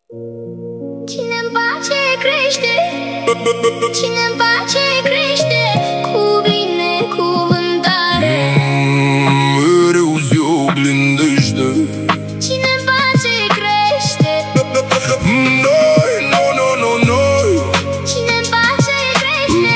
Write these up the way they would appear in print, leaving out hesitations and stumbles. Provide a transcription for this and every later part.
Cine-n pace crește, cine-n pace crește, cu binecuvântare. Mereu se oglindește. Cine-n pace crește, Noi, noi. cine-n pace crește.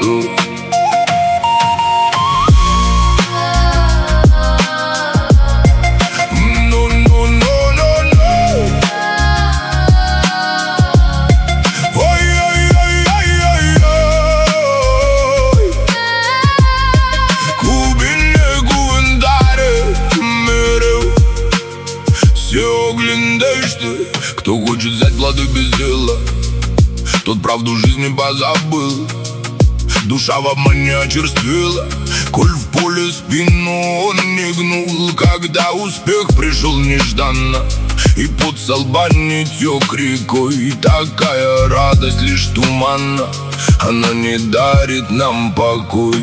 Кто хочет взять плоды без дела, тот правду жизни позабыл. Душа в обмане очерствела, коль в поле спину он не гнул. Когда успех пришел нежданно, и пот со лба не тек рекой, такая радость лишь туманна, она не дарит нам покой.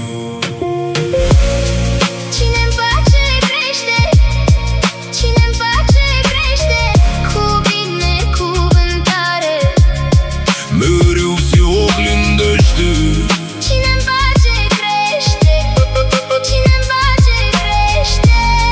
Cine-n pace crește, cine-n pace crește, cu binecuvântare. Mereu se oglindește. Cine-n pace crește, cine-n pace crește.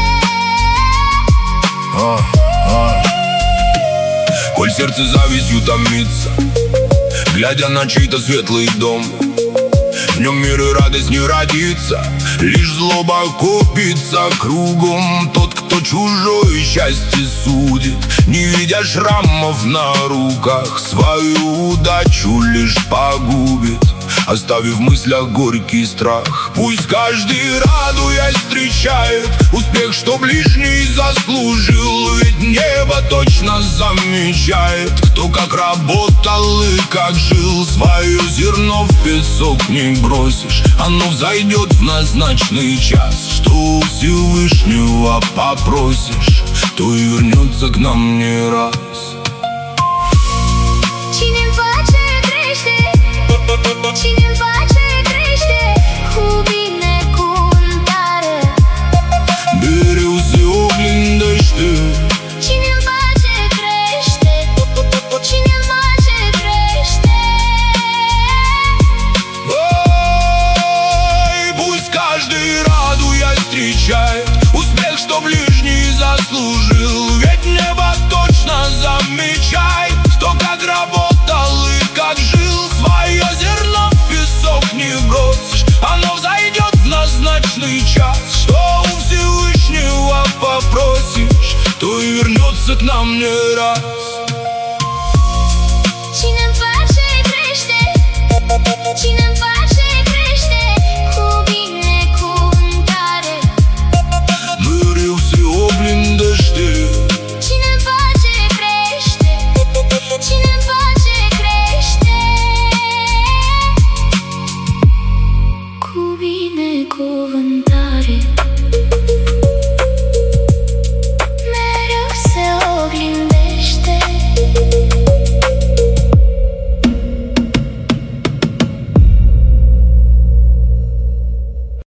Коль сердце завистью томится, глядя на чей-то светлый дом, в нем мир и радость не родится, лишь злоба копится кругом. Тот, кто чужое счастье судит, не видя шрамов на руках, свою удачу лишь погубит, оставив в мыслях горький страх. Пусть каждый, радуясь, встречает успех, что ближний заслужил, ведь небо точно замечает, кто как работал и как жил. Свое зерно в песок не бросишь, оно взойдет в назначенный час. Что у Всевышнего попросишь, то и вернется к нам не раз.